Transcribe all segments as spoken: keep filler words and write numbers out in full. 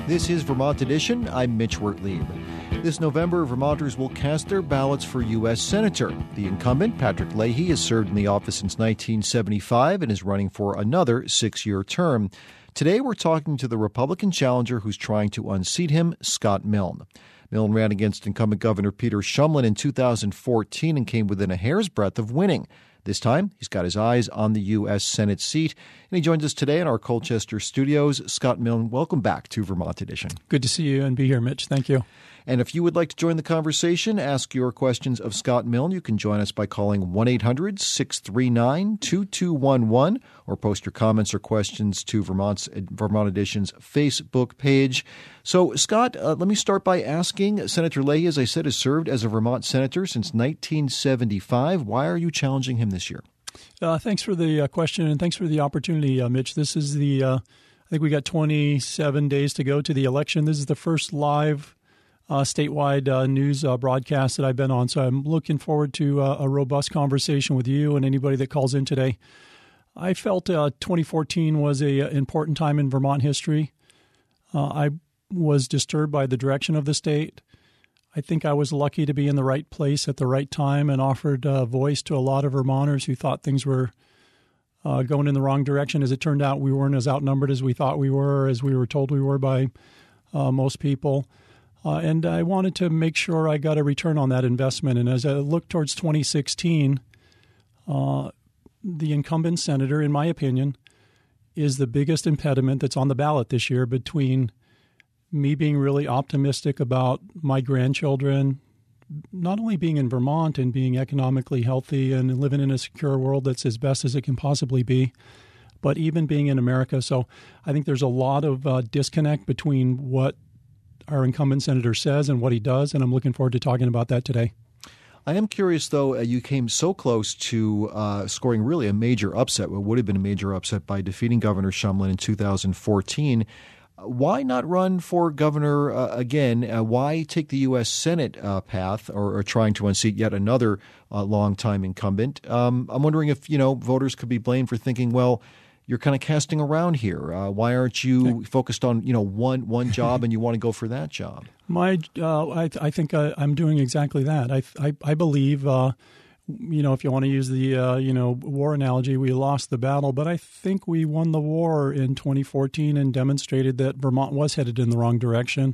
This is Vermont Edition. I'm Mitch Wertlieb. This November, Vermonters will cast their ballots for U S Senator. The incumbent, Patrick Leahy, has served in the office since nineteen seventy-five and is running for another six-year term. Today, we're talking to the Republican challenger who's trying to unseat him, Scott Milne. Milne ran against incumbent Governor Peter Shumlin in two thousand fourteen and came within a hair's breadth of winning. This time, he's got his eyes on the U S Senate seat, and he joins us today in our Colchester studios. Scott Milne, welcome back to Vermont Edition. Good to see you and be here, Mitch. Thank you. And if you would like to join the conversation, ask your questions of Scott Milne, you can join us by calling one eight hundred six three nine two two one one or post your comments or questions to Vermont's Vermont Edition's Facebook page. So, Scott, uh, let me start by asking, Senator Leahy, as I said, has served as a Vermont senator since nineteen seventy-five. Why are you challenging him this year? Uh, thanks for the uh, question, and thanks for the opportunity, uh, Mitch. This is the, uh, I think we got twenty-seven days to go to the election. This is the first live Uh, statewide uh, news uh, broadcast that I've been on. So I'm looking forward to uh, a robust conversation with you and anybody that calls in today. I felt uh, twenty fourteen was an important time in Vermont history. Uh, I was disturbed by the direction of the state. I think I was lucky to be in the right place at the right time and offered uh, voice to a lot of Vermonters who thought things were uh, going in the wrong direction. As it turned out, we weren't as outnumbered as we thought we were, as we were told we were by uh, most people. Uh, and I wanted to make sure I got a return on that investment. And as I look towards twenty sixteen, uh, the incumbent senator, in my opinion, is the biggest impediment that's on the ballot this year between me being really optimistic about my grandchildren, not only being in Vermont and being economically healthy and living in a secure world that's as best as it can possibly be, but even being in America. So I think there's a lot of uh, disconnect between what our incumbent senator says and what he does, and I'm looking forward to talking about that today. I am curious, though, uh, you came so close to uh, scoring really a major upset, what would have been a major upset by defeating Governor Shumlin in two thousand fourteen. Uh, why not run for governor uh, again? Uh, why take the U S Senate uh, path or, or trying to unseat yet another uh, longtime incumbent? Um, I'm wondering if, you know, voters could be blamed for thinking, well, you're kind of casting around here. Uh, why aren't you focused on, you know, one one job and you want to go for that job? My, uh, I, I think I, I'm doing exactly that. I, I, I believe, uh, you know, if you want to use the, uh, you know, war analogy, we lost the battle, but I think we won the war in twenty fourteen and demonstrated that Vermont was headed in the wrong direction.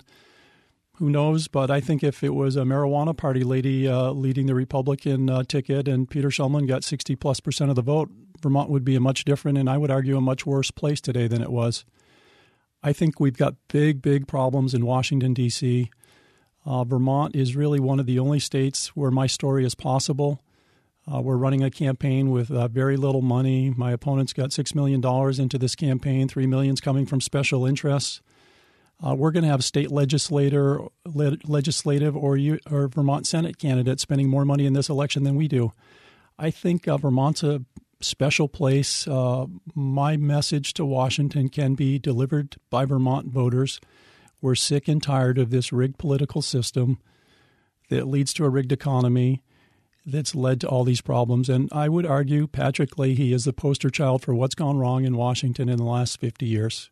Who knows? But I think if it was a marijuana party lady uh, leading the Republican uh, ticket and Peter Shumlin got sixty plus percent of the vote, Vermont would be a much different and I would argue a much worse place today than it was. I think we've got big, big problems in Washington, D C Uh, Vermont is really one of the only states where my story is possible. Uh, we're running a campaign with uh, very little money. My opponent's got six million dollars into this campaign, three million dollars is coming from special interests. Uh, we're going to have state legislator, le- legislative or, U- or Vermont Senate candidates spending more money in this election than we do. I think uh, Vermont's a special place. Uh, my message to Washington can be delivered by Vermont voters. We're sick and tired of this rigged political system that leads to a rigged economy that's led to all these problems. And I would argue Patrick Leahy is the poster child for what's gone wrong in Washington in the last fifty years.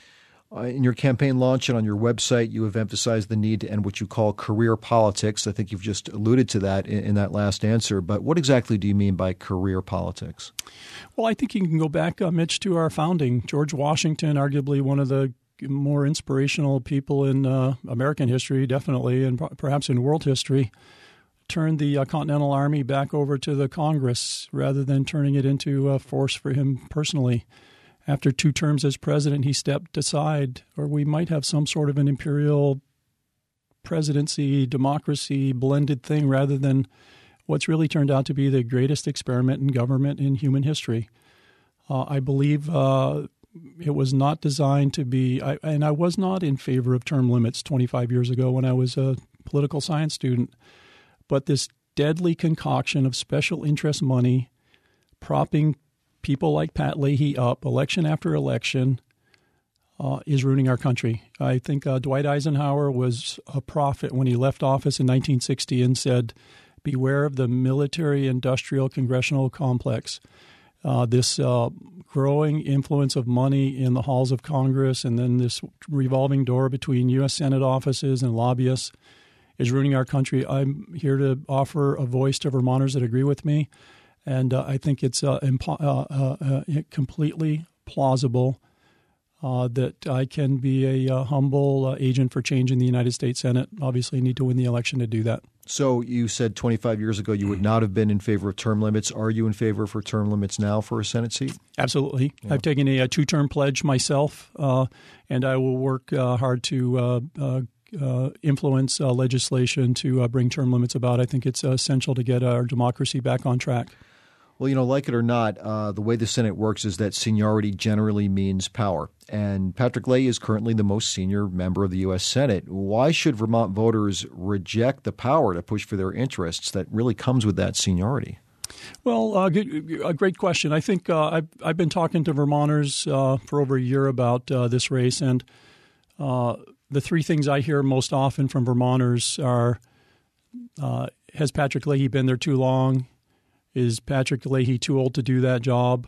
Uh, in your campaign launch and on your website, you have emphasized the need to end what you call career politics. I think you've just alluded to that in, in that last answer. But what exactly do you mean by career politics? Well, I think you can go back, uh, Mitch, to our founding. George Washington, arguably one of the more inspirational people in uh, American history, definitely, and perhaps in world history, turned the uh, Continental Army back over to the Congress rather than turning it into a force for him personally. After two terms as president, he stepped aside, or we might have some sort of an imperial presidency, democracy blended thing rather than what's really turned out to be the greatest experiment in government in human history. Uh, I believe uh, it was not designed to be, I, and I was not in favor of term limits twenty-five years ago when I was a political science student, but this deadly concoction of special interest money propping people like Pat Leahy up election after election uh, is ruining our country. I think uh, Dwight Eisenhower was a prophet when he left office in nineteen sixty and said, beware of the military-industrial congressional complex. uh, this uh, growing influence of money in the halls of Congress, and then this revolving door between U S Senate offices and lobbyists is ruining our country. I'm here to offer a voice to Vermonters that agree with me, and uh, I think it's uh, impo- uh, uh, uh, completely plausible Uh, that I can be a uh, humble uh, agent for change in the United States Senate. Obviously, need to win the election to do that. So you said twenty-five years ago you would not have been in favor of term limits. Are you in favor for term limits now for a Senate seat? Absolutely. Yeah. I've taken a, a two-term pledge myself, uh, and I will work uh, hard to uh, uh, uh, influence uh, legislation to uh, bring term limits about. I think it's uh, essential to get our democracy back on track. Well, you know, like it or not, uh, the way the Senate works is that seniority generally means power. And Patrick Leahy is currently the most senior member of the U S Senate. Why should Vermont voters reject the power to push for their interests that really comes with that seniority? Well, uh, good, a great question. I think uh, I've, I've been talking to Vermonters uh, for over a year about uh, this race, and uh, the three things I hear most often from Vermonters are, uh, has Patrick Leahy been there too long? Is Patrick Leahy too old to do that job?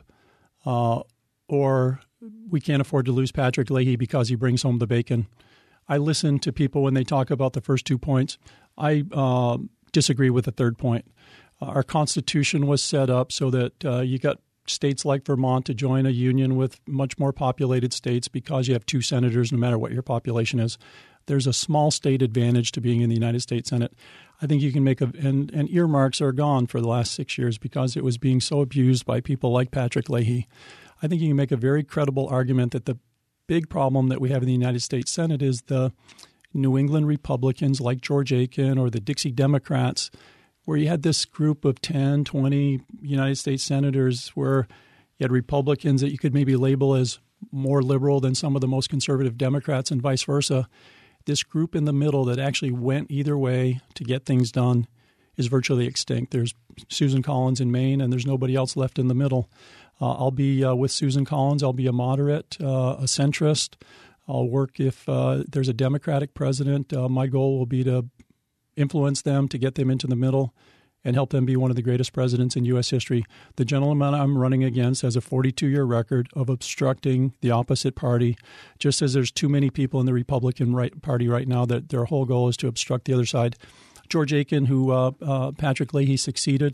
Uh, or we can't afford to lose Patrick Leahy because he brings home the bacon. I listen to people when they talk about the first two points. I uh, disagree with the third point. Uh, our Constitution was set up so that uh, you got states like Vermont to join a union with much more populated states because you have two senators no matter what your population is. There's a small state advantage to being in the United States Senate. I think you can make a and, and earmarks are gone for the last six years because it was being so abused by people like Patrick Leahy. I think you can make a very credible argument that the big problem that we have in the United States Senate is the New England Republicans like George Aiken or the Dixie Democrats, where you had this group of ten, twenty United States senators where you had Republicans that you could maybe label as more liberal than some of the most conservative Democrats and vice versa. This group in the middle that actually went either way to get things done is virtually extinct. There's Susan Collins in Maine, and there's nobody else left in the middle. Uh, I'll be uh, with Susan Collins. I'll be a moderate, uh, a centrist. I'll work if uh, there's a Democratic president. Uh, my goal will be to influence them, to get them into the middle, and help them be one of the greatest presidents in U S history. The gentleman I'm running against has a forty-two-year record of obstructing the opposite party, just as there's too many people in the Republican right Party right now that their whole goal is to obstruct the other side. George Aiken, who uh, uh, Patrick Leahy succeeded,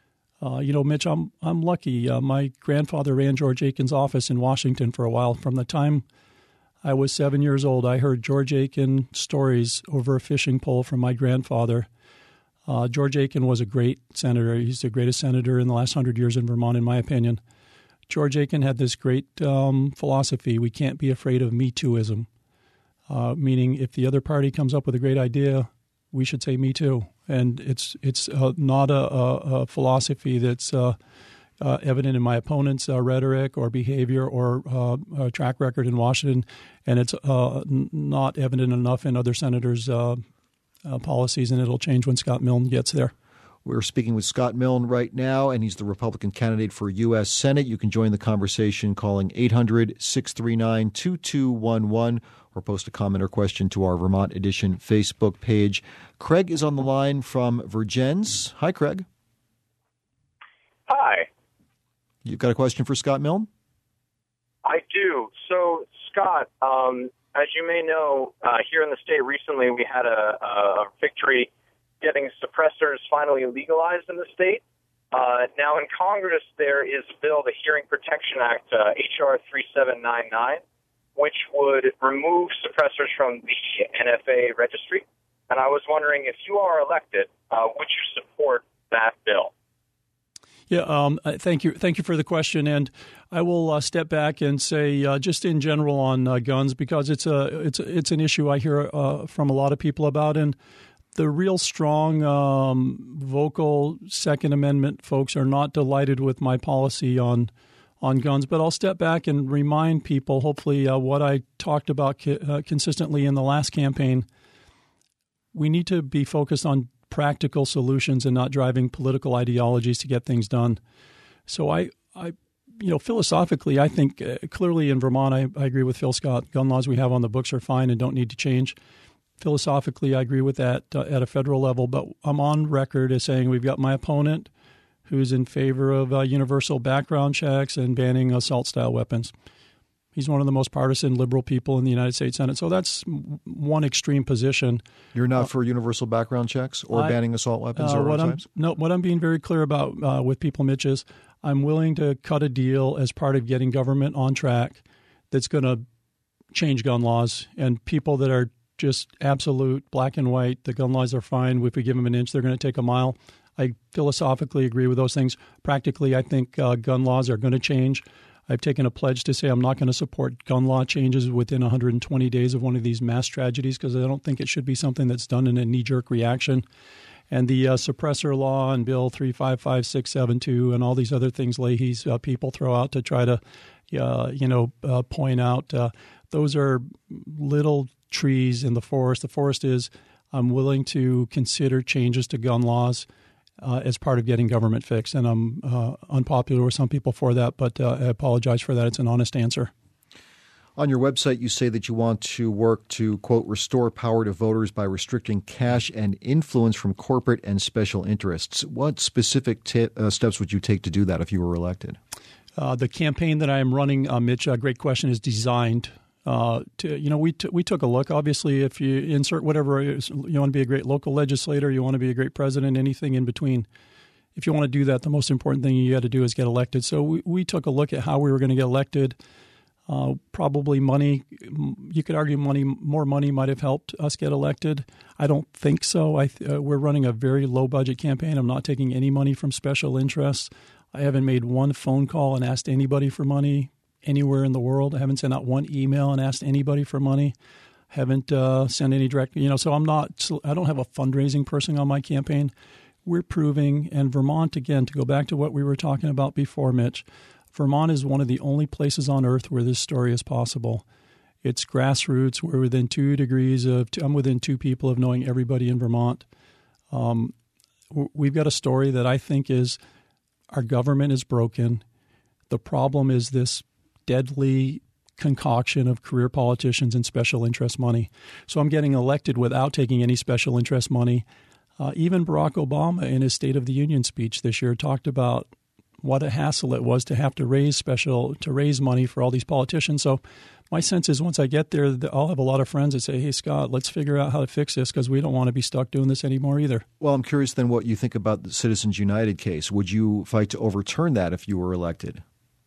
uh, you know, Mitch, I'm, I'm lucky. Uh, my grandfather ran George Aiken's office in Washington for a while. From the time I was seven years old, I heard George Aiken stories over a fishing pole from my grandfather. Uh, George Aiken was a great senator. He's the greatest senator in the last hundred years in Vermont, in my opinion. George Aiken had this great um, philosophy: we can't be afraid of Me Tooism, uh, meaning if the other party comes up with a great idea, we should say Me Too. And it's it's uh, not a, a, a philosophy that's uh, uh, evident in my opponent's uh, rhetoric or behavior or uh, uh, track record in Washington, and it's uh, n- not evident enough in other senators' uh, Uh, policies, and it'll change when Scott Milne gets there. We're speaking with Scott Milne right now, and he's the Republican candidate for U S Senate. You can join the conversation calling eight hundred, six three nine, two two one one or post a comment or question to our Vermont Edition Facebook page. Craig is on the line from Vergennes. Hi, Craig. Hi. You've got a question for Scott Milne? I do. So, Scott, um, as you may know, uh, here in the state recently we had a, a victory getting suppressors finally legalized in the state. Uh, now in Congress there is a bill, the Hearing Protection Act, uh, H R thirty-seven ninety-nine, which would remove suppressors from the N F A registry. And I was wondering, if you are elected, uh, would you support that bill? Yeah, um, thank you. Thank you for the question. And I will uh, step back and say, uh, just in general on uh, guns, because it's a it's it's an issue I hear uh, from a lot of people about, and the real strong, um, vocal Second Amendment folks are not delighted with my policy on on guns. But I'll step back and remind people, hopefully, uh, what I talked about co- uh, consistently in the last campaign. We need to be focused on practical solutions and not driving political ideologies to get things done. So I, I you know, philosophically, I think uh, clearly in Vermont, I, I agree with Phil Scott. Gun laws we have on the books are fine and don't need to change. Philosophically, I agree with that uh, at a federal level, but I'm on record as saying we've got my opponent who's in favor of uh, universal background checks and banning assault-style weapons. He's one of the most partisan liberal people in the United States Senate. So that's one extreme position. You're not uh, for universal background checks or I, banning assault weapons uh, or what I'm, types? No, what I'm being very clear about uh, with people, Mitch, is I'm willing to cut a deal as part of getting government on track that's going to change gun laws. And people that are just absolute black and white, the gun laws are fine. If we give them an inch, they're going to take a mile. I philosophically agree with those things. Practically, I think uh, gun laws are going to change. I've taken a pledge to say I'm not going to support gun law changes within one hundred twenty days of one of these mass tragedies because I don't think it should be something that's done in a knee-jerk reaction. And the uh, suppressor law and Bill three five five six seven two and all these other things Leahy's uh, people throw out to try to, uh, you know, uh, point out, uh, those are little trees in the forest. The forest is I'm willing to consider changes to gun laws Uh, as part of getting government fixed. And I'm uh, unpopular with some people for that, but uh, I apologize for that. It's an honest answer. On your website, you say that you want to work to, quote, restore power to voters by restricting cash and influence from corporate and special interests. What specific t- uh, steps would you take to do that if you were elected? Uh, the campaign that I am running, uh, Mitch, uh, great question, is designed Uh, to, you know, we t- we took a look. Obviously, if you insert whatever it is, you want to be a great local legislator, you want to be a great president, anything in between. If you want to do that, the most important thing you got to do is get elected. So we, we took a look at how we were going to get elected. Uh, probably money. You could argue money. More money might have helped us get elected. I don't think so. I th- uh, we're running a very low budget campaign. I'm not taking any money from special interests. I haven't made one phone call and asked anybody for money anywhere in the world. I haven't sent out one email and asked anybody for money. Haven't uh, sent any direct, you know, so I'm not, I don't have a fundraising person on my campaign. We're proving, and Vermont, again, to go back to what we were talking about before, Mitch, Vermont is one of the only places on earth where this story is possible. It's grassroots. We're within two degrees of, I'm within two people of knowing everybody in Vermont. Um, we've got a story that I think is our government is broken. The problem is this deadly concoction of career politicians and special interest money. So I'm getting elected without taking any special interest money. Uh, even Barack Obama in his State of the Union speech this year talked about what a hassle it was to have to raise special, to raise money for all these politicians. So my sense is once I get there, I'll have a lot of friends that say, hey, Scott, let's figure out how to fix this because we don't want to be stuck doing this anymore either. Well, I'm curious then what you think about the Citizens United case. Would you fight to overturn that if you were elected?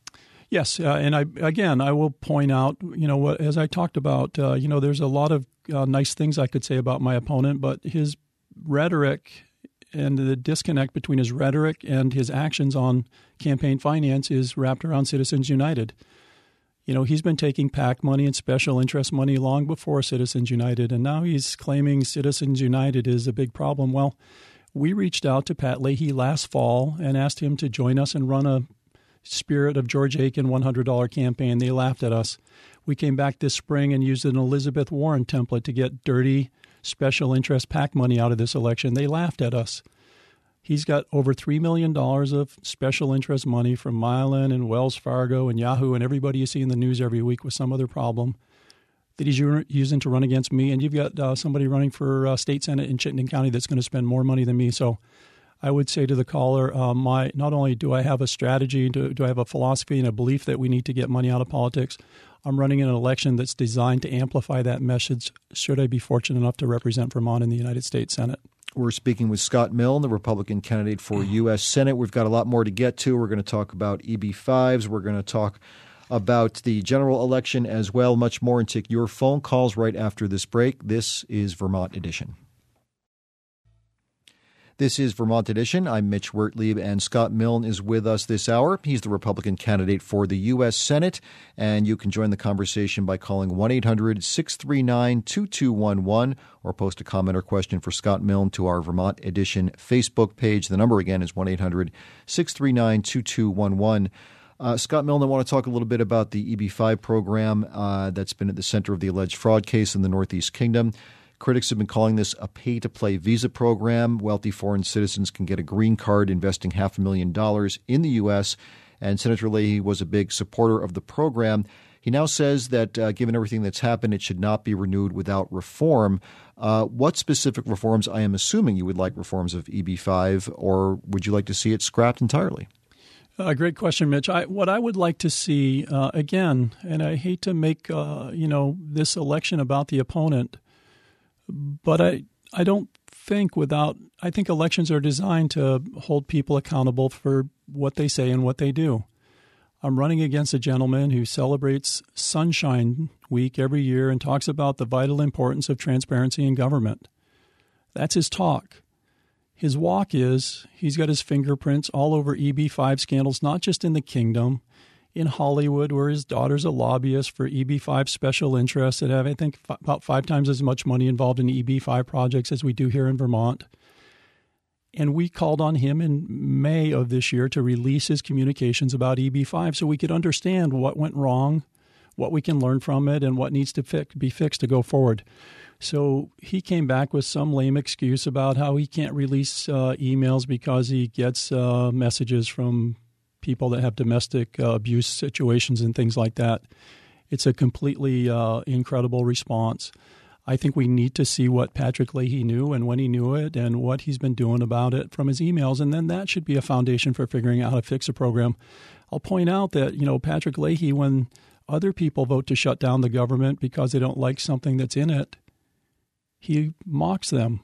Yes, uh, and I again, I will point out, you know, what as I talked about, uh, you know, there's a lot of uh, nice things I could say about my opponent, but his rhetoric and the disconnect between his rhetoric and his actions on campaign finance is wrapped around Citizens United. You know, he's been taking PAC money and special interest money long before Citizens United, and now he's claiming Citizens United is a big problem. Well, we reached out to Pat Leahy last fall and asked him to join us and run a Spirit of George Aiken one hundred dollars campaign. They laughed at us. We came back this spring and used an Elizabeth Warren template to get dirty special interest PAC money out of this election. They laughed at us. He's got over three million dollars of special interest money from Mylan and Wells Fargo and Yahoo and everybody you see in the news every week with some other problem that he's using to run against me. And you've got uh, somebody running for uh, state senate in Chittenden County that's going to spend more money than me. So I would say to the caller, uh, my not only do I have a strategy, do, do I have a philosophy and a belief that we need to get money out of politics, I'm running an election that's designed to amplify that message should I be fortunate enough to represent Vermont in the United States Senate. We're speaking with Scott Milne, the Republican candidate for U S Senate. We've got a lot more to get to. We're going to talk about E B fives. We're going to talk about the general election as well, much more, and take your phone calls right after this break. This is Vermont Edition. This is Vermont Edition. I'm Mitch Wertlieb, and Scott Milne is with us this hour. He's the Republican candidate for the U S Senate, and you can join the conversation by calling one eight hundred six three nine two two one one or post a comment or question for Scott Milne to our Vermont Edition Facebook page. The number again is one eight hundred six three nine two two one one. Uh, Scott Milne, I want to talk a little bit about the E B five program uh, that's been at the center of the alleged fraud case in the Northeast Kingdom. Critics have been calling this a pay-to-play visa program. Wealthy foreign citizens can get a green card investing half a million dollars in the U S, and Senator Leahy was a big supporter of the program. He now says that uh, given everything that's happened, it should not be renewed without reform. Uh, what specific reforms? I am assuming you would like reforms of E B five, or would you like to see it scrapped entirely? A uh, great question, Mitch. I, what I would like to see, uh, again, and I hate to make uh, you know this election about the opponent, but I I don't think without I think elections are designed to hold people accountable for what they say and what they do. I'm running against a gentleman who celebrates Sunshine Week every year and talks about the vital importance of transparency in government. That's his talk. His walk is he's got his fingerprints all over E B five scandals, not just in the kingdom, in Hollywood, where his daughter's a lobbyist for E B five special interests that have, I think, f- about five times as much money involved in E B five projects as we do here in Vermont. And we called on him in May of this year to release his communications about E B five so we could understand what went wrong, what we can learn from it, and what needs to fi- be fixed to go forward. So he came back with some lame excuse about how he can't release uh, emails because he gets uh, messages from people that have domestic uh, abuse situations and things like that. It's a completely uh, incredible response. I think we need to see what Patrick Leahy knew and when he knew it and what he's been doing about it from his emails, and then that should be a foundation for figuring out how to fix a program. I'll point out that, you know, Patrick Leahy, when other people vote to shut down the government because they don't like something that's in it, he mocks them.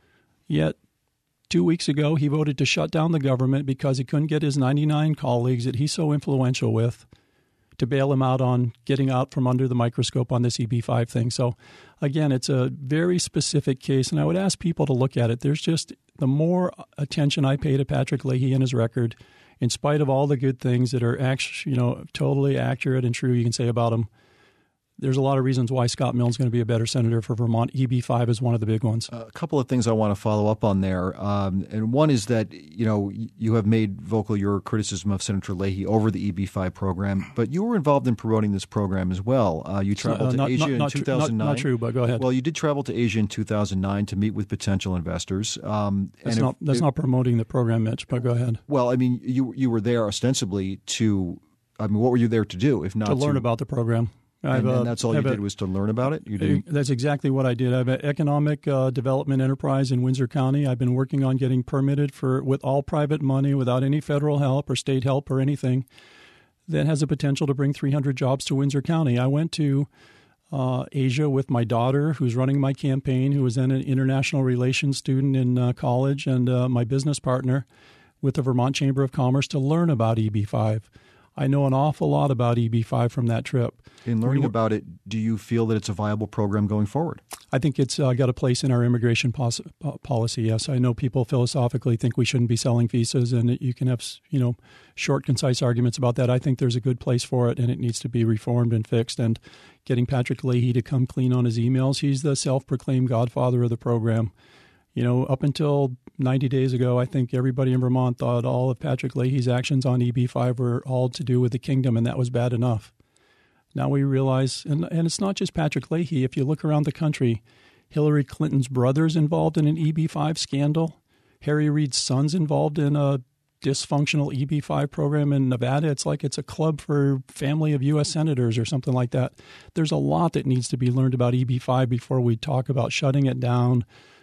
Yet two weeks ago, he voted to shut down the government because he couldn't get his ninety-nine colleagues that he's so influential with to bail him out on getting out from under the microscope on this E B five thing. So, again, it's a very specific case, and I would ask people to look at it. There's just the more attention I pay to Patrick Leahy and his record, in spite of all the good things that are actually, you know, totally accurate and true you can say about him, there's a lot of reasons why Scott Milne's going to be a better senator for Vermont. E B five is one of the big ones. A couple of things I want to follow up on there. Um, and one is that, you know, you have made vocal your criticism of Senator Leahy over the E B five program, but you were involved in promoting this program as well. Uh, you traveled uh, not, to Asia not, in not two thousand nine. Not, not true, but go ahead. Well, you did travel to Asia in two thousand nine to meet with potential investors. Um, that's and not, if, that's if, not promoting the program, Mitch, but go ahead. Well, I mean, you you were there ostensibly to, I mean, what were you there to do, if not to? To learn about the program. And, and that's all you did was to learn about it? You didn't? That's exactly what I did. I have an economic uh, development enterprise in Windsor County. I've been working on getting permitted for with all private money without any federal help or state help or anything that has the potential to bring three hundred jobs to Windsor County. I went to uh, Asia with my daughter, who's running my campaign, who was then an international relations student in uh, college, and uh, my business partner with the Vermont Chamber of Commerce to learn about E B five. I know an awful lot about E B five from that trip. In learning we, about it, do you feel that it's a viable program going forward? I think it's uh, got a place in our immigration pos- policy, yes. I know people philosophically think we shouldn't be selling visas, and you can have, you know, short, concise arguments about that. I think there's a good place for it, and it needs to be reformed and fixed. And getting Patrick Leahy to come clean on his emails, he's the self-proclaimed godfather of the program. You know, up until ninety days ago, I think everybody in Vermont thought all of Patrick Leahy's actions on E B five were all to do with the kingdom, and that was bad enough. Now we realize, and, and it's not just Patrick Leahy. If you look around the country, Hillary Clinton's brother's involved in an E B five scandal. Harry Reid's son's involved in a dysfunctional E B five program in Nevada. It's like it's a club for family of U S senators or something like that. There's a lot that needs to be learned about E B five before we talk about shutting it down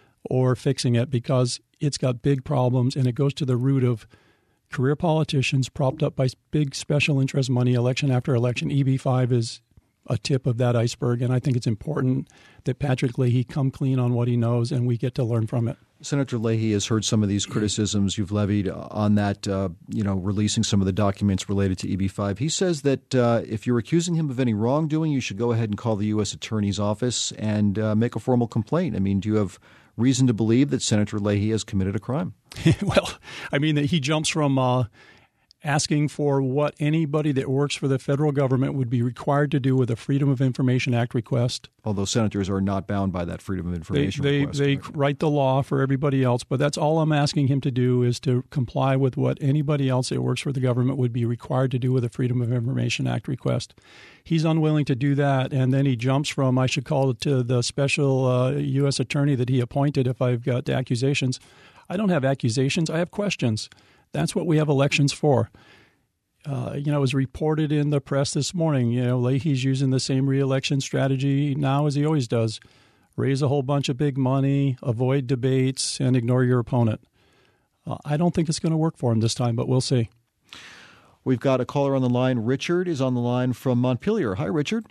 or fixing it, because it's got big problems, and it goes to the root of career politicians propped up by big special interest money election after election. E B five is a tip of that iceberg, and I think it's important that Patrick Leahy come clean on what he knows, and we get to learn from it. Senator Leahy has heard some of these criticisms you've levied on that, uh, you know, releasing some of the documents related to E B five. He says that uh, if you're accusing him of any wrongdoing, you should go ahead and call the U S Attorney's Office and uh, make a formal complaint. I mean, do you have reason to believe that Senator Leahy has committed a crime? Well, I mean, he jumps from uh, asking for what anybody that works for the federal government would be required to do with a Freedom of Information Act request. Although senators are not bound by that Freedom of Information they, request. They, they right? write the law for everybody else, but that's all I'm asking him to do, is to comply with what anybody else that works for the government would be required to do with a Freedom of Information Act request. He's unwilling to do that, and then he jumps from, I should call it to the special uh, U S attorney that he appointed if I've got accusations. I don't have accusations. I have questions. That's what we have elections for. uh, you know, it was reported in the press this morning, you know, Leahy's using the same reelection strategy now as he always does. Raise a whole bunch of big money, avoid debates, and ignore your opponent. Uh, I don't think it's going to work for him this time, but we'll see. We've got a caller on the line. Richard is on the line from Montpelier. Hi, Richard.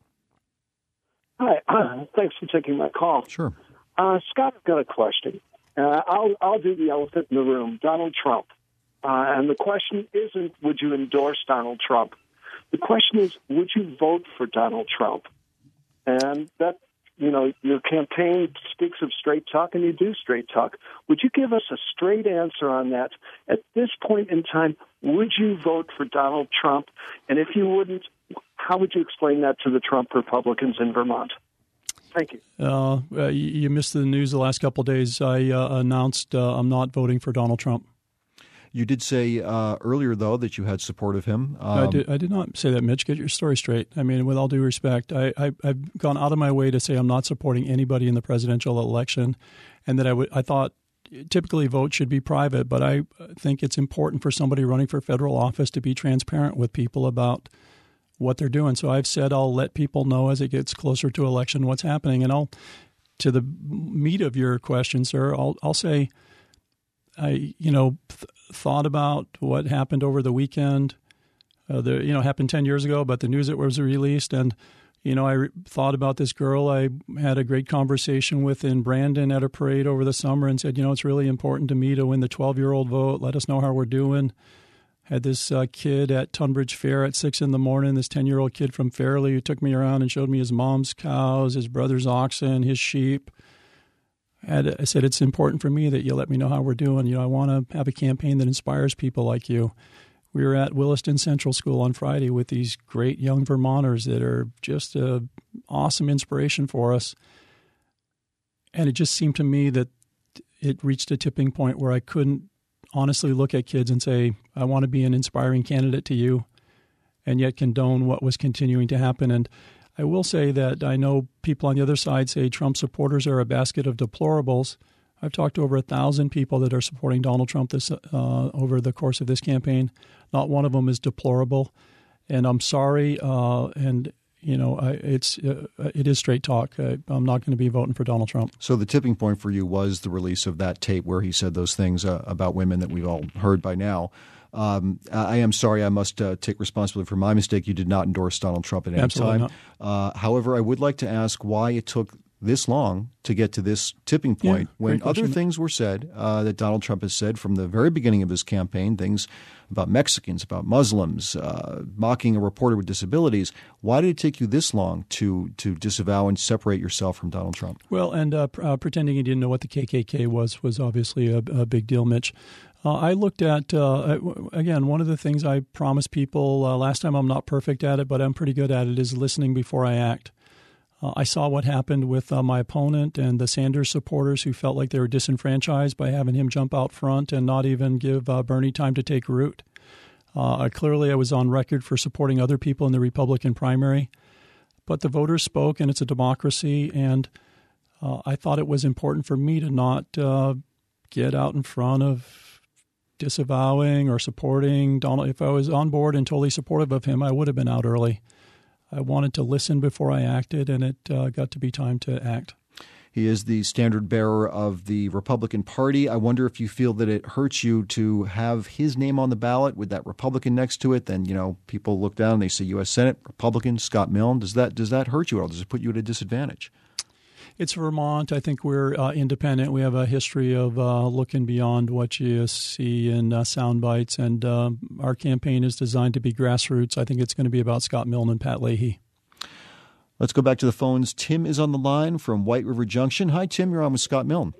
Hi. Uh, thanks for taking my call. Sure. Uh, Scott, I've got a question. Uh, I'll, I'll do the elephant in the room, Donald Trump. Uh, and the question isn't, would you endorse Donald Trump? The question is, would you vote for Donald Trump? And that, you know, your campaign speaks of straight talk, and you do straight talk. Would you give us a straight answer on that? At this point in time, would you vote for Donald Trump? And if you wouldn't, how would you explain that to the Trump Republicans in Vermont? Thank you. Uh, uh, you, you missed the news the last couple of days. I uh, announced uh, I'm not voting for Donald Trump. You did say uh, earlier, though, that you had support of him. Um, I, did, I did not say that, Mitch. Get your story straight. I mean, with all due respect, I, I, I've gone out of my way to say I'm not supporting anybody in the presidential election, and that I, w- I thought typically votes should be private, but I think it's important for somebody running for federal office to be transparent with people about what they're doing. So I've said I'll let people know as it gets closer to election what's happening. And I'll, to the meat of your question, sir, I'll, I'll say I, you know, th- thought about what happened over the weekend. Uh, the, you know, happened ten years ago, but the news that was released. And, you know, I re- thought about this girl I had a great conversation with in Brandon at a parade over the summer and said, you know, it's really important to me to win the twelve-year-old vote. Let us know how we're doing. Had this uh, kid at Tunbridge Fair at six in the morning, this ten-year-old kid from Fairleigh who took me around and showed me his mom's cows, his brother's oxen, his sheep. And I said, it's important for me that you let me know how we're doing. You know, I want to have a campaign that inspires people like you. We were at Williston Central School on Friday with these great young Vermonters that are just an awesome inspiration for us. And it just seemed to me that it reached a tipping point where I couldn't honestly look at kids and say, I want to be an inspiring candidate to you, and yet condone what was continuing to happen. And I will say that I know people on the other side say Trump supporters are a basket of deplorables. I've talked to over a thousand people that are supporting Donald Trump this uh, over the course of this campaign. Not one of them is deplorable, and I'm sorry. Uh, and you know, I, it's uh, it is straight talk. I, I'm not going to be voting for Donald Trump. So the tipping point for you was the release of that tape where he said those things uh, about women that we've all heard by now. Um, I am sorry. I must uh, take responsibility for my mistake. You did not endorse Donald Trump at any Absolutely time. Uh, however, I would like to ask why it took this long to get to this tipping point yeah, when other question. things were said uh, that Donald Trump has said from the very beginning of his campaign, things about Mexicans, about Muslims, uh, mocking a reporter with disabilities. Why did it take you this long to to disavow and separate yourself from Donald Trump? Well, and uh, uh, pretending you didn't know what the K K K was was obviously a, a big deal, Mitch. Uh, I looked at, uh, again, one of the things I promise people, uh, last time I'm not perfect at it, but I'm pretty good at it, is listening before I act. Uh, I saw what happened with uh, my opponent and the Sanders supporters who felt like they were disenfranchised by having him jump out front and not even give uh, Bernie time to take root. Uh, clearly, I was on record for supporting other people in the Republican primary, but the voters spoke, and it's a democracy, and uh, I thought it was important for me to not uh, get out in front of disavowing or supporting Donald. If I was on board and totally supportive of him, I would have been out early. I wanted to listen before I acted, and it uh, got to be time to act. He is the standard bearer of the Republican Party. I wonder if you feel that it hurts you to have his name on the ballot with that Republican next to it. Then, you know, people look down and they say U S Senate, Republican, Scott Milne. Does that does that hurt you at all? Does it put you at a disadvantage? It's Vermont. I think we're uh, independent. We have a history of uh, looking beyond what you see in uh, sound bites, and uh, our campaign is designed to be grassroots. I think it's going to be about Scott Milne and Pat Leahy. Let's go back to the phones. Tim is on the line from White River Junction. Hi, Tim. You're on with Scott Milne.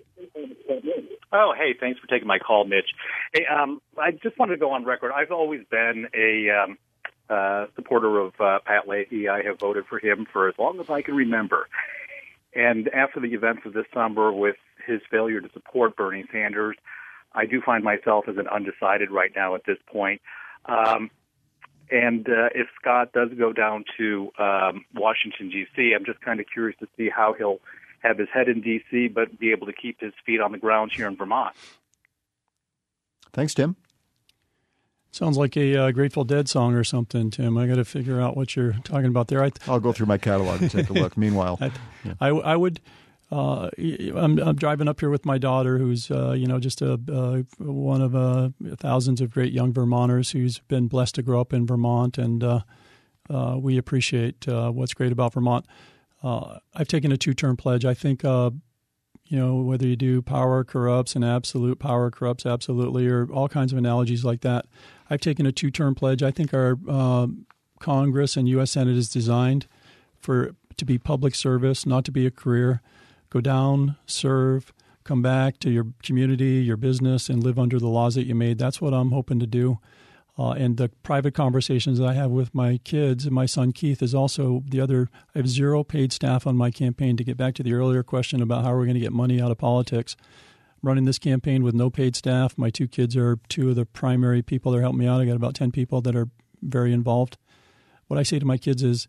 Oh, hey, thanks for taking my call, Mitch. Hey, um, I just wanted to go on record. I've always been a um, uh, supporter of uh, Pat Leahy. I have voted for him for as long as I can remember. And after the events of this summer with his failure to support Bernie Sanders, I do find myself as an undecided right now at this point. Um, and uh, if Scott does go down to um, Washington, D C, I'm just kind of curious to see how he'll have his head in D C but be able to keep his feet on the ground here in Vermont. Thanks, Tim. Sounds like a uh, Grateful Dead song or something, Tim. I got to figure out what you're talking about there. I, I'll go through my catalog and take a look. Meanwhile, I, yeah. I, I would. Uh, I'm, I'm driving up here with my daughter, who's uh, you know just a uh, one of uh, thousands of great young Vermonters who's been blessed to grow up in Vermont, and uh, uh, we appreciate uh, what's great about Vermont. Uh, I've taken a two-term pledge. I think. Uh, You know, whether you do power corrupts and absolute power corrupts absolutely, or all kinds of analogies like that. I've taken a two-term pledge. I think our uh, Congress and U S Senate is designed for to be public service, not to be a career. Go down, serve, come back to your community, your business, and live under the laws that you made. That's what I'm hoping to do. Uh, and the private conversations that I have with my kids, and my son Keith is also the other. I have zero paid staff on my campaign. To get back to the earlier question about how we're going to get money out of politics, I'm running this campaign with no paid staff. My two kids are two of the primary people that are helping me out. I got about ten people that are very involved. What I say to my kids is,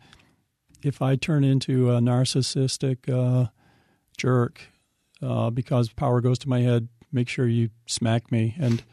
if I turn into a narcissistic uh, jerk uh, because power goes to my head, make sure you smack me. And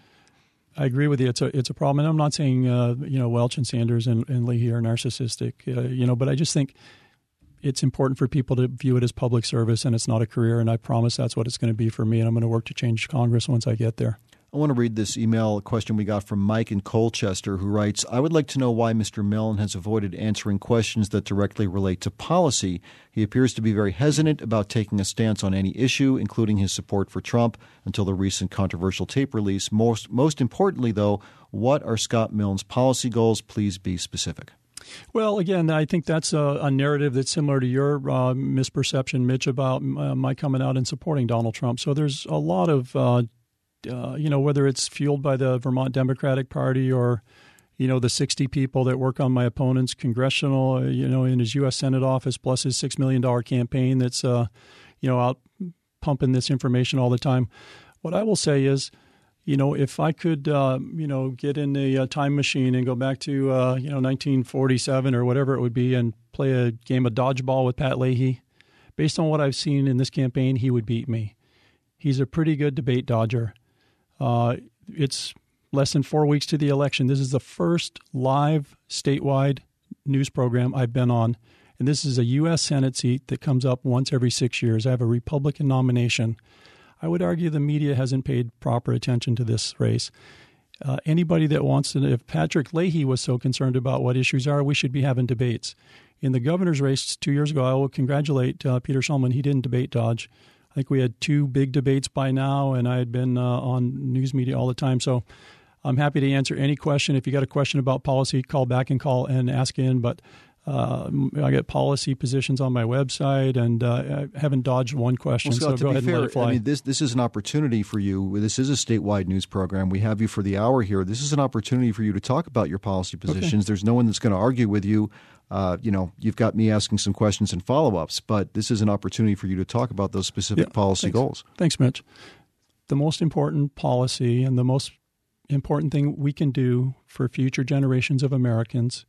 I agree with you. It's a it's a problem, and I'm not saying uh, you know Welch and Sanders and, and Leahy are narcissistic, uh, you know, but I just think it's important for people to view it as public service, and it's not a career. And I promise that's what it's going to be for me. And I'm going to work to change Congress once I get there. I want to read this email question we got from Mike in Colchester, who writes, I would like to know why Mister Mellon has avoided answering questions that directly relate to policy. He appears to be very hesitant about taking a stance on any issue, including his support for Trump, until the recent controversial tape release. Most, most importantly, though, what are Scott Millen's policy goals? Please be specific. Well, again, I think that's a, a narrative that's similar to your uh, misperception, Mitch, about uh, my coming out and supporting Donald Trump. So there's a lot of uh, Uh, you know, whether it's fueled by the Vermont Democratic Party or, you know, the sixty people that work on my opponent's congressional, uh, you know, in his U S Senate office, plus his six million dollars campaign that's, uh, you know, out pumping this information all the time. What I will say is, you know, if I could, uh, you know, get in a, a time machine and go back to, uh, you know, nineteen forty-seven or whatever it would be and play a game of dodgeball with Pat Leahy, based on what I've seen in this campaign, he would beat me. He's a pretty good debate dodger. Uh, it's less than four weeks to the election. This is the first live statewide news program I've been on. And this is a U S Senate seat that comes up once every six years. I have a Republican nomination. I would argue the media hasn't paid proper attention to this race. Uh, anybody that wants to, if Patrick Leahy was so concerned about what issues are, we should be having debates. In the governor's race two years ago, I will congratulate uh, Peter Shulman. He didn't debate dodge. I think we had two big debates by now, and I had been uh, on news media all the time. So I'm happy to answer any question. If you got a question about policy, call back and call and ask in. But uh, I get policy positions on my website, and uh, I haven't dodged one question. Well, Scott, so go ahead fair, and let it fly. I mean, this this is an opportunity for you. This is a statewide news program. We have you for the hour here. This is an opportunity for you to talk about your policy positions. Okay. There's no one that's going to argue with you. Uh, you know, you've got me asking some questions and follow-ups, but this is an opportunity for you to talk about those specific yeah, policy thanks. goals. Thanks, Mitch. The most important policy and the most important thing we can do for future generations of Americans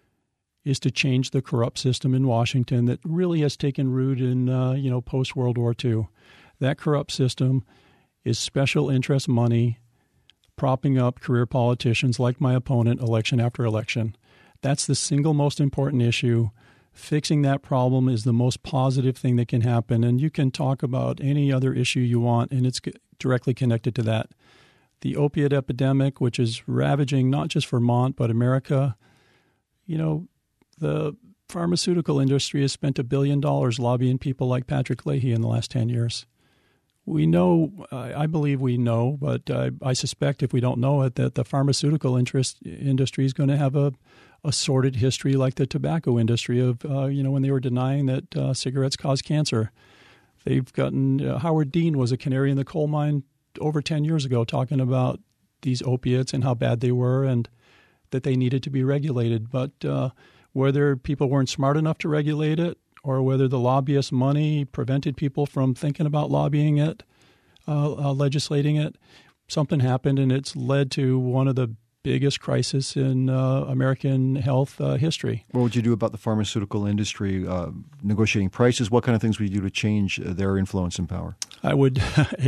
is to change the corrupt system in Washington that really has taken root in, uh, you know, post-World War Two. That corrupt system is special interest money propping up career politicians like my opponent election after election. That's the single most important issue. Fixing that problem is the most positive thing that can happen. And you can talk about any other issue you want, and it's directly connected to that. The opiate epidemic, which is ravaging not just Vermont, but America. You know, the pharmaceutical industry has spent a billion dollars lobbying people like Patrick Leahy in the last ten years. We know, I believe we know, but I, I suspect if we don't know it, that the pharmaceutical interest industry is going to have a, a sordid history like the tobacco industry of, uh, you know, when they were denying that uh, cigarettes cause cancer. They've gotten, uh, Howard Dean was a canary in the coal mine over ten years ago talking about these opiates and how bad they were and that they needed to be regulated. But uh, whether people weren't smart enough to regulate it, or whether the lobbyist money prevented people from thinking about lobbying it, uh, uh, legislating it, something happened, and it's led to one of the biggest crisis in uh, American health uh, history. What would you do about the pharmaceutical industry uh, negotiating prices? What kind of things would you do to change uh, their influence and power? I would.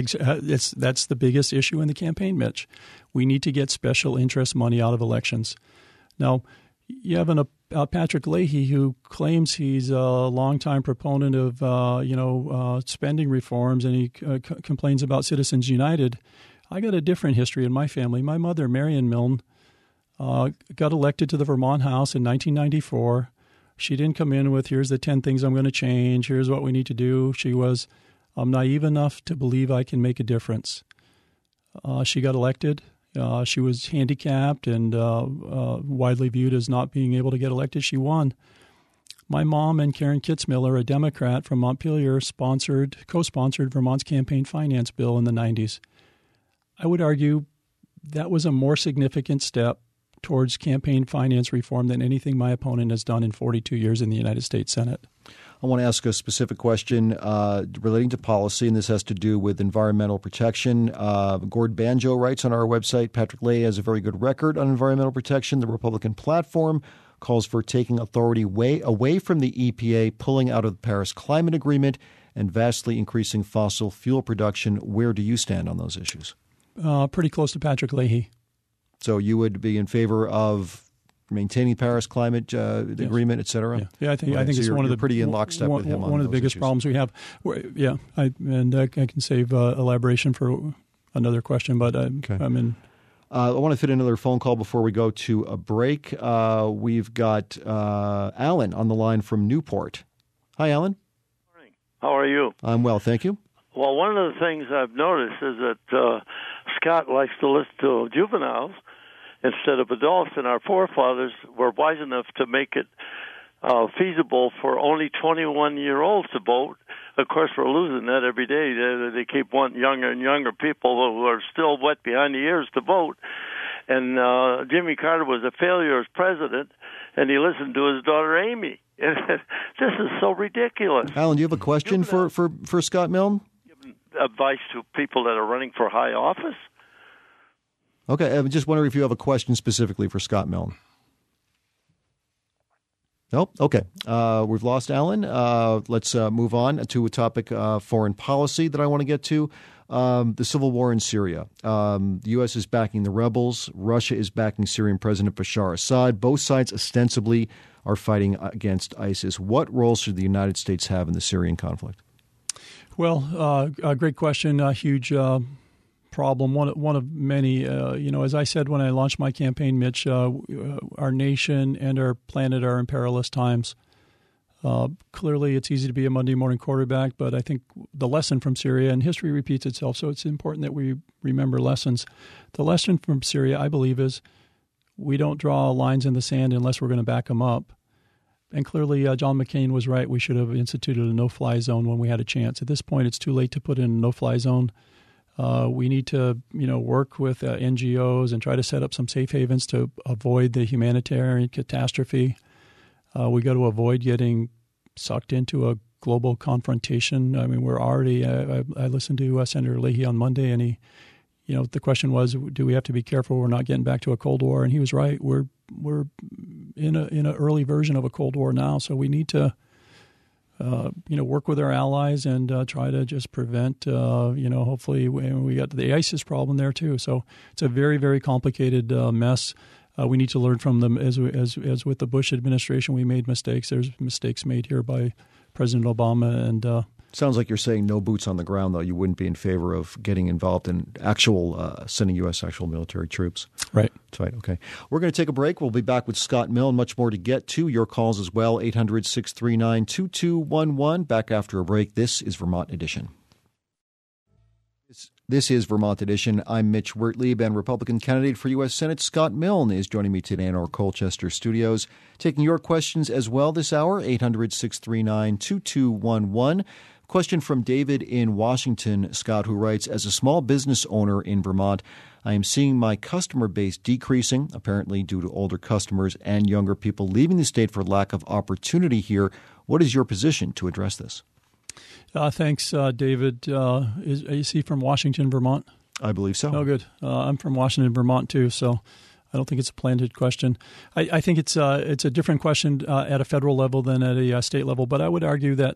It's, that's the biggest issue in the campaign, Mitch. We need to get special interest money out of elections. Now, you have an, uh, Patrick Leahy who claims he's a longtime proponent of uh, you know uh, spending reforms, and he uh, c- complains about Citizens United. I got a different history in my family. My mother, Marion Milne, uh, got elected to the Vermont House in nineteen ninety-four. She didn't come in with, here's the ten things I'm going to change, here's what we need to do. She was um, naive enough to believe I can make a difference. Uh, she got elected. Uh, she was handicapped and uh, uh, widely viewed as not being able to get elected. She won. My mom and Karen Kitzmiller, a Democrat from Montpelier, sponsored, co-sponsored Vermont's campaign finance bill in the nineties. I would argue that was a more significant step towards campaign finance reform than anything my opponent has done in forty-two years in the United States Senate. I want to ask a specific question uh, relating to policy, and this has to do with environmental protection. Uh, Gord Banjo writes on our website, Patrick Leahy has a very good record on environmental protection. The Republican platform calls for taking authority way, away from the E P A, pulling out of the Paris Climate Agreement, and vastly increasing fossil fuel production. Where do you stand on those issues? Uh, pretty close to Patrick Leahy. So you would be in favor of maintaining Paris Climate uh, yes. Agreement, et cetera? Yeah, yeah I think right. I think so it's you're, one of the pretty in lockstep one, with him on one of the biggest issues. problems we have. Yeah, I, and I, I can save uh, elaboration for another question, but I, okay. I'm in. Uh, I want to fit another phone call before we go to a break. Uh, we've got uh, Alan on the line from Newport. Hi, Alan. Morning. How are you? I'm well, thank you. Well, one of the things I've noticed is that uh, Scott likes to listen to juveniles instead of adults, and our forefathers were wise enough to make it uh, feasible for only twenty-one-year-olds to vote. Of course, we're losing that every day. They, they keep wanting younger and younger people who are still wet behind the ears to vote. And uh, Jimmy Carter was a failure as president, and he listened to his daughter Amy. This is so ridiculous. Alan, do you have a question for, for, for Scott Milne? Advice to people that are running for high office? Okay, I'm just wondering if you have a question specifically for Scott Milne. Nope. Okay. Uh, we've lost Alan. Uh, let's uh, move on to a topic, uh, foreign policy, that I want to get to. Um, the civil war in Syria. Um, the U S is backing the rebels. Russia is backing Syrian President Bashar Assad. Both sides ostensibly are fighting against ISIS. What role should the United States have in the Syrian conflict? Well, uh, a great question. A huge uh, problem. One one of many. Uh, you know, as I said when I launched my campaign, Mitch, uh, our nation and our planet are in perilous times. Uh, clearly, it's easy to be a Monday morning quarterback, but I think the lesson from Syria, and history repeats itself, so it's important that we remember lessons. The lesson from Syria, I believe, is we don't draw lines in the sand unless we're going to back them up. And clearly, uh, John McCain was right. We should have instituted a no-fly zone when we had a chance. At this point, it's too late to put in a no-fly zone. Uh, we need to, you know, work with uh, N G Os and try to set up some safe havens to avoid the humanitarian catastrophe. Uh, we got to avoid getting sucked into a global confrontation. I mean, we're already. Uh, I, I listened to uh, Senator Leahy on Monday, and he, you know, the question was, do we have to be careful we're not getting back to a Cold War? And he was right. We're we're in a in an early version of a Cold War now, so we need to, uh, you know, work with our allies and uh, try to just prevent. Uh, you know, hopefully we, we got the ISIS problem there too. So it's a very very complicated uh, mess. Uh, we need to learn from them. As as as with the Bush administration, we made mistakes. There's mistakes made here by President Obama, and uh, sounds like you're saying no boots on the ground, though. You wouldn't be in favor of getting involved in actual uh, sending U S actual military troops. Right. That's right. Okay. We're going to take a break. We'll be back with Scott Milne. Much more to get to. Your calls as well. eight hundred, six three nine, two two one one. Back after a break. This is Vermont Edition. This is Vermont Edition. I'm Mitch Wertlieb, and Republican candidate for U S Senate Scott Milne is joining me today in our Colchester studios. Taking your questions as well this hour, eight hundred, six three nine, two two one one. Question from David in Washington, Scott, who writes, as a small business owner in Vermont, I am seeing my customer base decreasing, apparently due to older customers and younger people leaving the state for lack of opportunity here. What is your position to address this? Uh, thanks, uh, David. Uh, is, is he from Washington, Vermont? I believe so. Oh, good. Uh, I'm from Washington, Vermont, too. So I don't think it's a planted question. I, I think it's uh, it's a different question uh, at a federal level than at a uh, state level. But I would argue that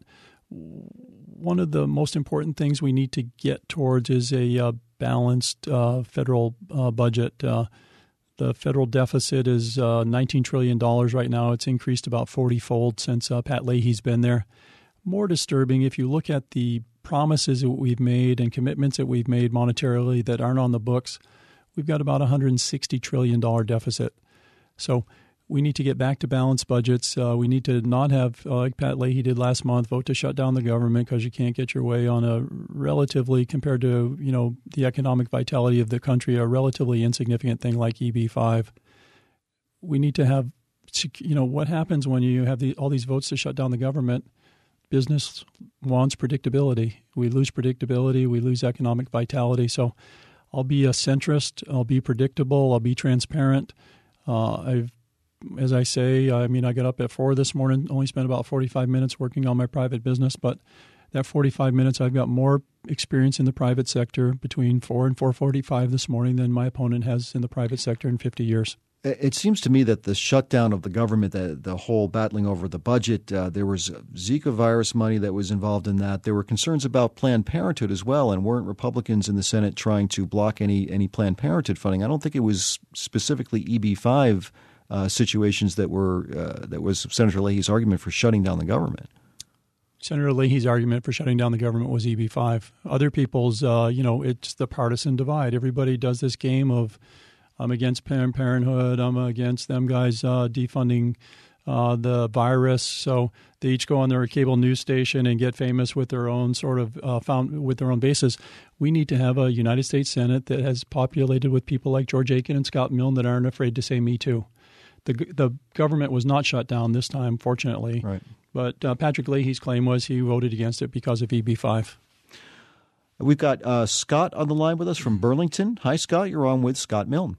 one of the most important things we need to get towards is a uh, balanced uh, federal uh, budget. Uh, the federal deficit is uh, nineteen trillion dollars right now. It's increased about forty-fold since uh, Pat Leahy's been there. More disturbing, if you look at the promises that we've made and commitments that we've made monetarily that aren't on the books, we've got about a one hundred sixty trillion dollars deficit. So we need to get back to balanced budgets. Uh, we need to not have, uh, like Pat Leahy did last month, vote to shut down the government because you can't get your way on a relatively, compared to, you know, the economic vitality of the country, a relatively insignificant thing like E B five. We need to have, you know, what happens when you have the, all these votes to shut down the government? Business wants predictability. We lose predictability. We lose economic vitality. So I'll be a centrist. I'll be predictable. I'll be transparent. Uh, I've, as I say, I mean, I got up at four this morning, only spent about forty-five minutes working on my private business, but that forty-five minutes, I've got more experience in the private sector between four and four forty-five this morning than my opponent has in the private sector in fifty years. It seems to me that the shutdown of the government, the, the whole battling over the budget, uh, there was Zika virus money that was involved in that. There were concerns about Planned Parenthood as well, and weren't Republicans in the Senate trying to block any any Planned Parenthood funding? I don't think it was specifically E B five uh, situations that were uh, that was Senator Leahy's argument for shutting down the government. Senator Leahy's argument for shutting down the government was E B five. Other people's, uh, you know, it's the partisan divide. Everybody does this game of, I'm against Planned Parenthood. I'm against them guys uh, defunding uh, the virus. So they each go on their cable news station and get famous with their own sort of uh, found with their own basis. We need to have a United States Senate that has populated with people like George Aiken and Scott Milne that aren't afraid to say "Me Too." The the government was not shut down this time, fortunately. Right. But uh, Patrick Leahy's claim was he voted against it because of E B five. We've got uh, Scott on the line with us from Burlington. Hi, Scott. You're on with Scott Milne.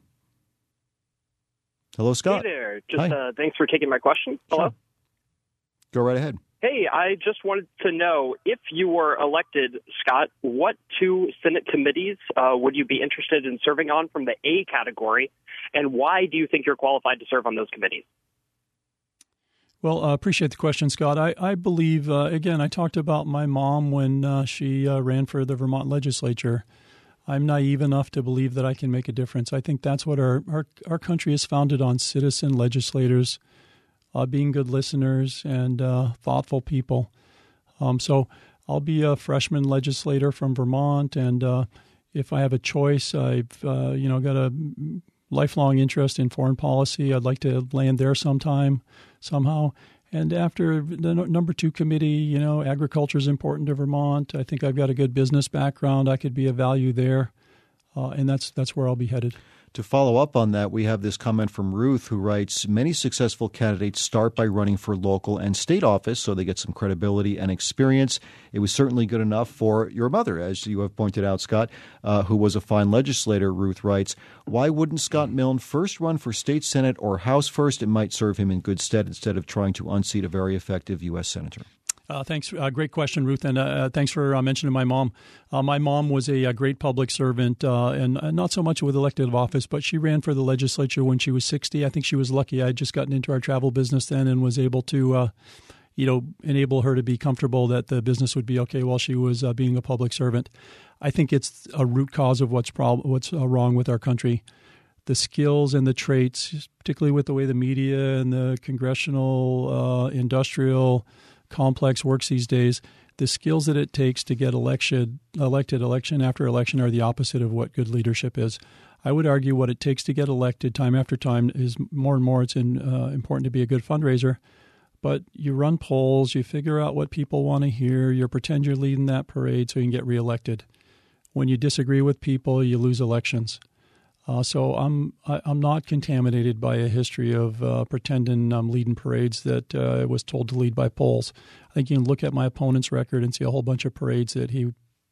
Hello, Scott. Hey there. Just uh, thanks for taking my question. Hello. Sure. Go right ahead. Hey, I just wanted to know, if you were elected, Scott, what two Senate committees uh, would you be interested in serving on from the A category, and why do you think you're qualified to serve on those committees? Well, I uh, appreciate the question, Scott. I, I believe, uh, again, I talked about my mom when uh, she uh, ran for the Vermont legislature. I'm naive enough to believe that I can make a difference. I think that's what our, our, our country is founded on, citizen legislators, uh, being good listeners and uh, thoughtful people. Um, so I'll be a freshman legislator from Vermont, and uh, if I have a choice, I've uh, you know got a lifelong interest in foreign policy. I'd like to land there sometime, somehow. And after the number two committee, you know, agriculture is important to Vermont. I think I've got a good business background. I could be of value there, uh, and that's that's where I'll be headed. To follow up on that, we have this comment from Ruth, who writes, many successful candidates start by running for local and state office so they get some credibility and experience. It was certainly good enough for your mother, as you have pointed out, Scott, uh, who was a fine legislator. Ruth writes, why wouldn't Scott Milne first run for state senate or House first? It might serve him in good stead instead of trying to unseat a very effective U S senator. Uh, thanks. Uh, great question, Ruth, and uh, thanks for uh, mentioning my mom. Uh, my mom was a, a great public servant, uh, and uh, not so much with elected office, but she ran for the legislature when she was sixty. I think she was lucky. I had just gotten into our travel business then and was able to, uh, you know, enable her to be comfortable that the business would be okay while she was uh, being a public servant. I think it's a root cause of what's prob- what's uh, wrong with our country. The skills and the traits, particularly with the way the media and the congressional, uh, industrial complex works these days, the skills that it takes to get elected, elected election after election are the opposite of what good leadership is. I would argue what it takes to get elected time after time is more and more it's in, uh, important to be a good fundraiser. But you run polls, you figure out what people want to hear, you pretend you're leading that parade so you can get reelected. When you disagree with people, you lose elections. Uh, so I'm I, I'm not contaminated by a history of uh, pretending I'm leading parades that uh, I was told to lead by polls. I think you can look at my opponent's record and see a whole bunch of parades that he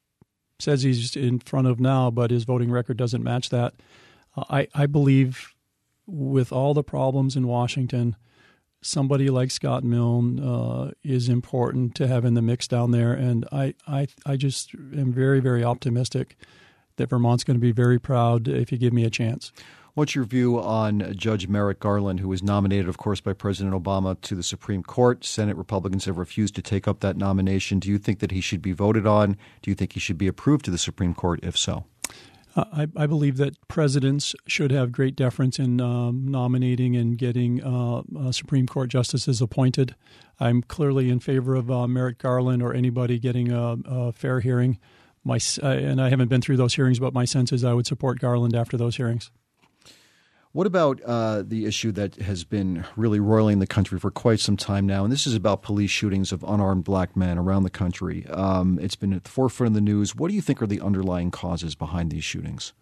says he's in front of now, but his voting record doesn't match that. Uh, I, I believe with all the problems in Washington, somebody like Scott Milne uh, is important to have in the mix down there, and I, I, I just am very, very optimistic that Vermont's going to be very proud if you give me a chance. What's your view on Judge Merrick Garland, who was nominated, of course, by President Obama to the Supreme Court? Senate Republicans have refused to take up that nomination. Do you think that he should be voted on? Do you think he should be approved to the Supreme Court, if so? Uh, I, I believe that presidents should have great deference in um, nominating and getting uh, uh, Supreme Court justices appointed. I'm clearly in favor of uh, Merrick Garland or anybody getting a, a fair hearing. My uh, and I haven't been through those hearings, but my sense is I would support Garland after those hearings. What about uh, the issue that has been really roiling the country for quite some time now, and this is about police shootings of unarmed black men around the country. Um, it's been at the forefront of the news. What do you think are the underlying causes behind these shootings?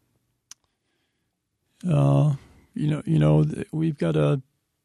Uh, you know, you know, we've got a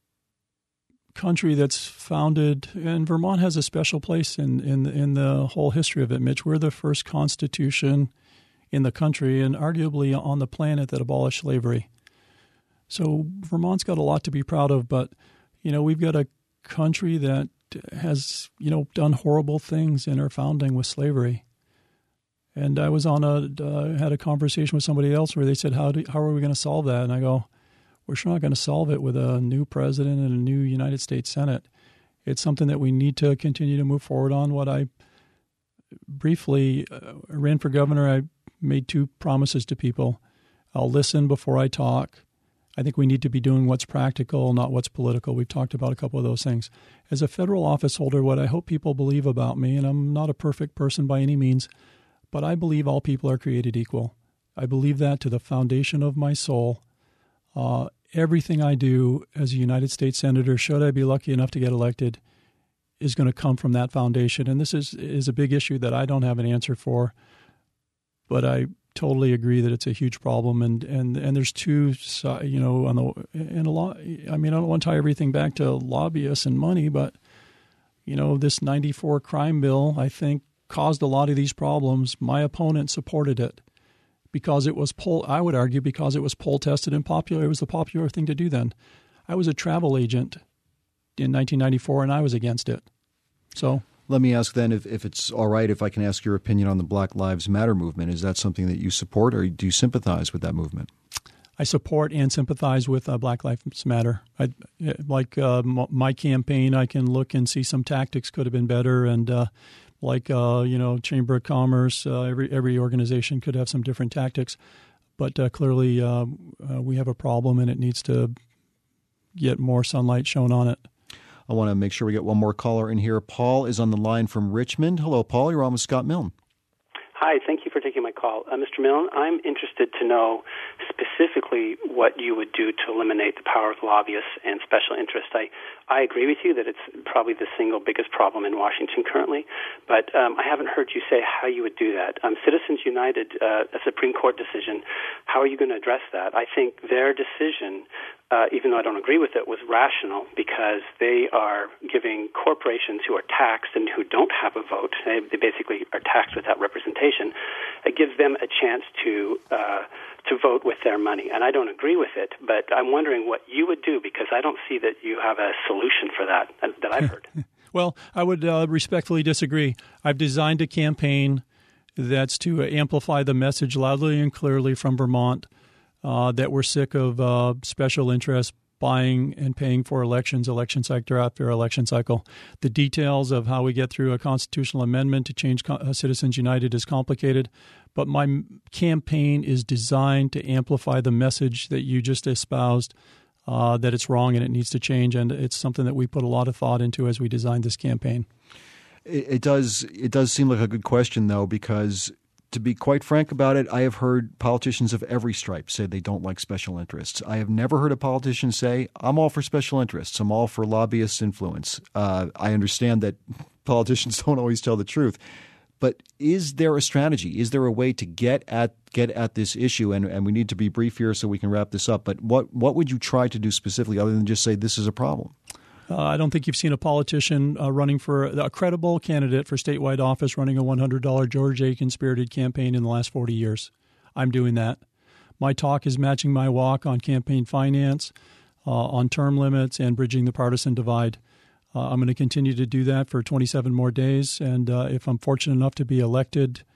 country that's founded, and Vermont has a special place in in in the whole history of it, Mitch. We're the first constitution in the country and arguably on the planet that abolished slavery. So Vermont's got a lot to be proud of, but, you know, we've got a country that has, you know, done horrible things in our founding with slavery. And I was on a, uh, had a conversation with somebody else where they said, how do, how are we going to solve that? And I go, we're sure not going to solve it with a new president and a new United States Senate. It's something that we need to continue to move forward on. What I briefly uh, ran for governor, I made two promises to people. I'll listen before I talk. I think we need to be doing what's practical, not what's political. We've talked about a couple of those things. As a federal office holder, what I hope people believe about me, and I'm not a perfect person by any means, but I believe all people are created equal. I believe that to the foundation of my soul. Uh, everything I do as a United States Senator, should I be lucky enough to get elected, is going to come from that foundation. And this is, is a big issue that I don't have an answer for, but I totally agree that it's a huge problem, and, and, and there's two, you know, on the and a lot. I mean, I don't want to tie everything back to lobbyists and money, but you know, this ninety-four crime bill, I think, caused a lot of these problems. My opponent supported it because it was poll. I would argue because it was poll tested and popular. It was the popular thing to do then. I was a travel agent in nineteen ninety-four, and I was against it. So. Let me ask then if, if it's all right if I can ask your opinion on the Black Lives Matter movement. Is that something that you support, or do you sympathize with that movement? I support and sympathize with uh, Black Lives Matter. I, like uh, m- my campaign, I can look and see some tactics could have been better, and uh, like uh, you know, Chamber of Commerce, uh, every every organization could have some different tactics, but uh, clearly uh, uh, we have a problem, and it needs to get more sunlight shown on it. I want to make sure we get one more caller in here. Paul is on the line from Richmond. Hello, Paul. You're on with Scott Milne. Hi. Thank you for taking my call. Uh, Mister Milne, I'm interested to know specifically what you would do to eliminate the power of lobbyists and special interests. I, I agree with you that it's probably the single biggest problem in Washington currently, but um, I haven't heard you say how you would do that. Um, Citizens United, uh, a Supreme Court decision, how are you going to address that? I think their decision, Uh, even though I don't agree with it, was rational because they are giving corporations who are taxed and who don't have a vote, they, they basically are taxed without representation, it gives them a chance to uh, to vote with their money. And I don't agree with it, but I'm wondering what you would do because I don't see that you have a solution for that that I've heard. Well, I would uh, respectfully disagree. I've designed a campaign that's to amplify the message loudly and clearly from Vermont Uh, that we're sick of uh, special interests buying and paying for elections, election cycle after election cycle. The details of how we get through a constitutional amendment to change uh, Citizens United is complicated, but my m- campaign is designed to amplify the message that you just espoused, uh, that it's wrong and it needs to change, and it's something that we put a lot of thought into as we designed this campaign. It, it does. It does seem like a good question, though, because to be quite frank about it, I have heard politicians of every stripe say they don't like special interests. I have never heard a politician say, I'm all for special interests. I'm all for lobbyist influence. Uh, I understand that politicians don't always tell the truth. But is there a strategy? Is there a way to get at get at this issue? And, and we need to be brief here so we can wrap this up. But what, what would you try to do specifically other than just say this is a problem? Uh, I don't think you've seen a politician uh, running for a credible candidate for statewide office running a one hundred dollars George Aiken-spirited campaign in the last forty years. I'm doing that. My talk is matching my walk on campaign finance, uh, on term limits, and bridging the partisan divide. Uh, I'm going to continue to do that for twenty-seven more days, and uh, if I'm fortunate enough to be elected,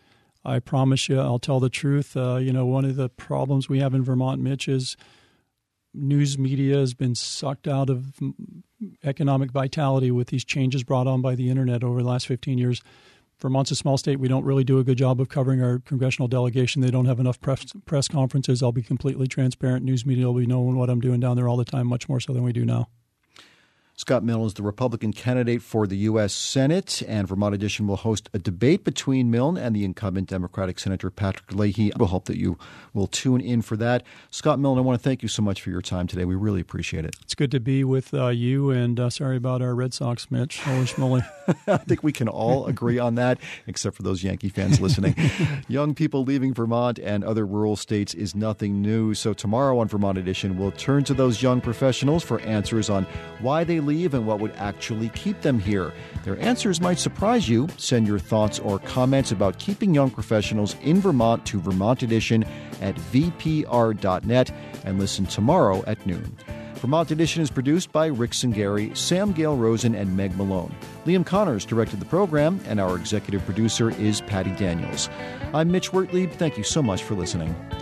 I promise you I'll tell the truth. Uh, you know, one of the problems we have in Vermont, Mitch, is news media has been sucked out of economic vitality with these changes brought on by the internet over the last fifteen years. Vermont's a small state. We don't really do a good job of covering our congressional delegation. They don't have enough press, press conferences. I'll be completely transparent. News media will be knowing what I'm doing down there all the time, much more so than we do now. Scott Milne is the Republican candidate for the U S Senate, and Vermont Edition will host a debate between Milne and the incumbent Democratic Senator Patrick Leahy. We'll hope that you will tune in for that. Scott Milne, I want to thank you so much for your time today. We really appreciate it. It's good to be with uh, you, and uh, sorry about our Red Sox, Mitch. Holy schmoly. I think we can all agree on that, except for those Yankee fans listening. Young people leaving Vermont and other rural states is nothing new. So tomorrow on Vermont Edition, we'll turn to those young professionals for answers on why they leave and what would actually keep them here. Their answers might surprise you. Send your thoughts or comments about keeping young professionals in Vermont to Vermont Edition at v p r dot net and listen tomorrow at noon. Vermont Edition is produced by Rick Singari, Sam Gale Rosen, and Meg Malone. Liam Connors directed the program, and our executive producer is Patty Daniels. I'm Mitch Wertlieb. Thank you so much for listening.